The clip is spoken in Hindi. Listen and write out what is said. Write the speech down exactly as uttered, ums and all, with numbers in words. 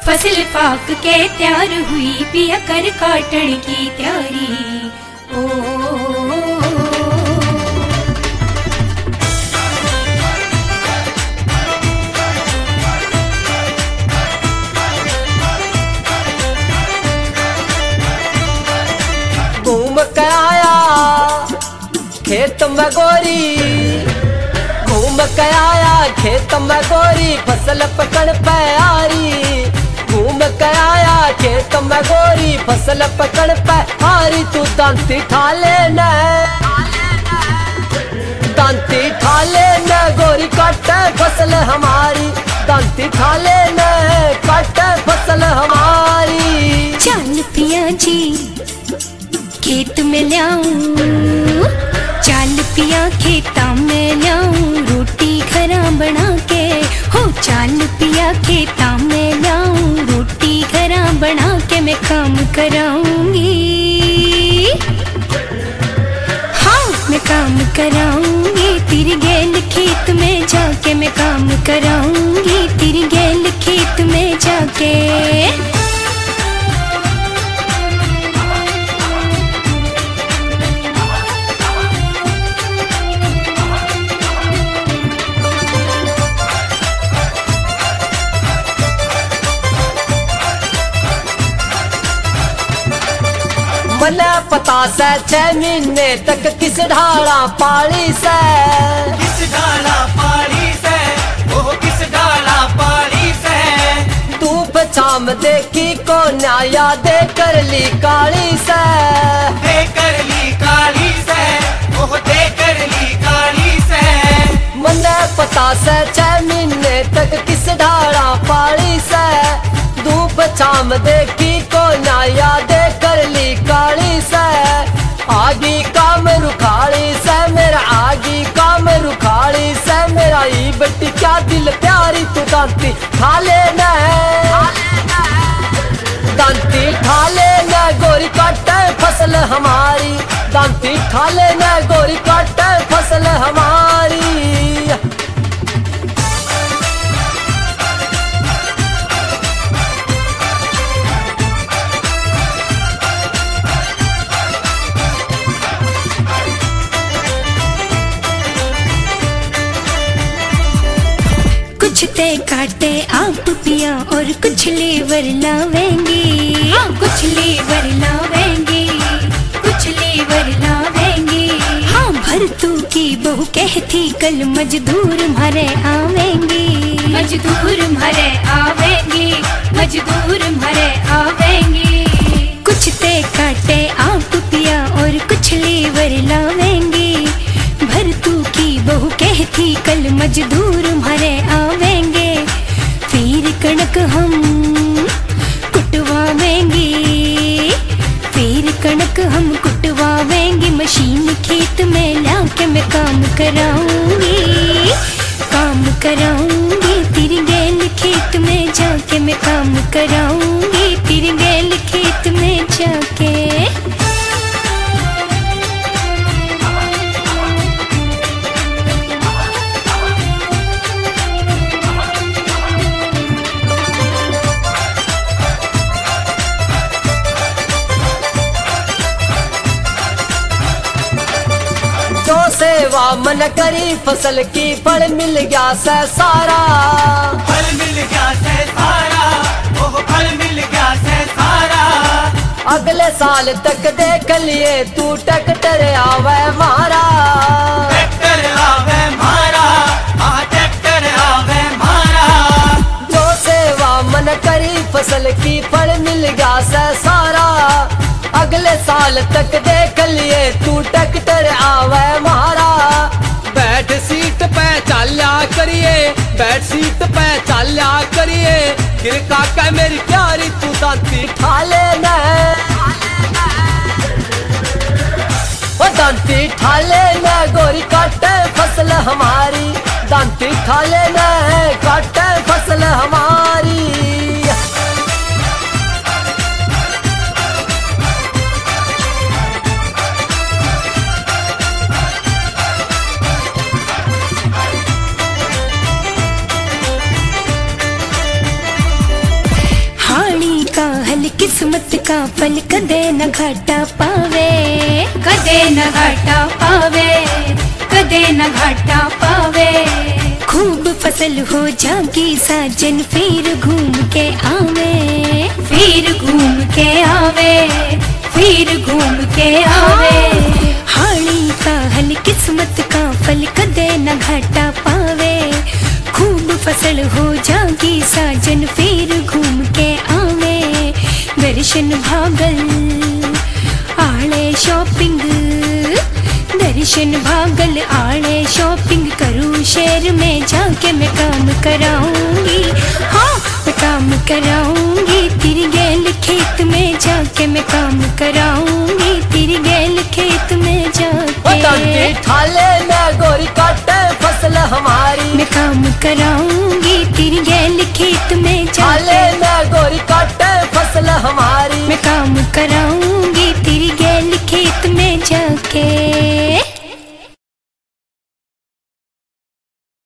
फसल पाक के तैयार हुई पिया कर काटन की तैयारी। ओ घूम के आया खेत में गोरी, घूम के आया खेत में गोरी फसल पकड़ पे आरी। घूम के आया खेत में गोरी फसल पकड़ पे आरी। तू दांती ठाले न, दांती ठाले न गोरी काटे फसल हमारी। दांती ठाले न काटे फसल हमारी। चल पिया जी खेत में ल्याऊं, चल पिया खेता में ल्याऊं रोटी घरा बना के। हो चल पिया खेता में ल्याऊं रोटी घरा बना के मैं काम कराऊंगी। हाँ मैं काम कराऊंगी तेरी गेल खेत में जाके मैं काम कराऊंगी तेरी गेल खेत में जाके। मने पता से छह महीने तक किस ढाला पाली से, किस ढाला पाली से, ओह किस ढाला पाली से। धूप छाम देखी को न्याया दे कर ली काली से, दे कर ली काली से, ओह दे कर ली काली से। मने पता से छह महीने तक किस ढाला पाली से। धूप छाम देखी को न्याया दे कर ली काली से। आगी काम रुखाड़ी से मेरा, आगी काम रुखाड़ी से मेरा। ई बेटी क्या दिल प्यारी तू दांती ठाले न, दांती ठाले न गोरी काटे फसल हमारी। दांती ठाले न गोरी काटे फसल हमारी। कुछ ते काटे आप पिया और कुछ लीवर लावेंगी। हाँ कुछ लीवर लावेंगी, कुछ लीवर लावेंगी। हाँ भरतू की बहू कहती कल मजदूर मारे आवेंगी, मजदूर मारे आवेंगी, मजदूर मारे आवेंगी। कुछ ते काटे आप पिया और कुछ लीवर लावेंगी। भरतू की बहू कहती कल मजदूर मारे आवेंगे। फिर कणक हम कुटवावेंगे, फिर कणक हम कुटवावेंगे। मशीन खेत में लाके मैं काम कराऊंगी, काम कराऊंगी तेरी गेल खेत में जाके मैं काम कराऊंगी तेरी गेल खेत में जाके। सेवा मन करी फसल की फल मिल गया से सारा, फल मिल गया से सारा, ओह फल मिल गया से सारा। अगले साल तक देख लिए तू ट्रैक्टर आवे मारा, ट्रैक्टर आवे मारा, हाँ ट्रैक्टर आवे मारा। जो सेवा मन करी फसल की फल मिल गया से सारा। अगले साल तक देख लिए तू ट्रैक्टर आवे मारा। बैठ सीट पे चल्या करिए, बैठ सीट पे चल्या करिए। गिर काका मेरी प्यारी तू दांती ठाले न, ओ दांती ठाले न गोरी काटे फसल हमारी। दांती ठाले न काटे फसल हमारी। किस्मत का फल कदे न घाटा पावे, कदे न घाटा पावे, कदे न घाटा पावे। खूब फसल हो जागी साजन फिर घूम के आवे, फिर घूम के आवे, फिर घूम के आवे। हाड़ी का हल किस्मत का फल कदे न घाटा पावे। खूब फसल हो जागी साजन फिर घूम के आवे। दर्शन भागल आले शॉपिंग, दर्शन भागल आले शॉपिंग करूँ शहर में जाके मैं काम कराऊंगी। हाँ मैं काम कराऊंगी, तेरी गैल खेत में जाके मैं काम कराऊंगी, तेरी गैल खेत में जाके। ठाले में गोरी काटे फसल हमारी, मैं काम कराऊंगी तेरी गैल खेत में ठाले जाके। में गोरी काटे फसल हमारी, मैं काम कराऊंगी तेरी गैल खेत में जाके।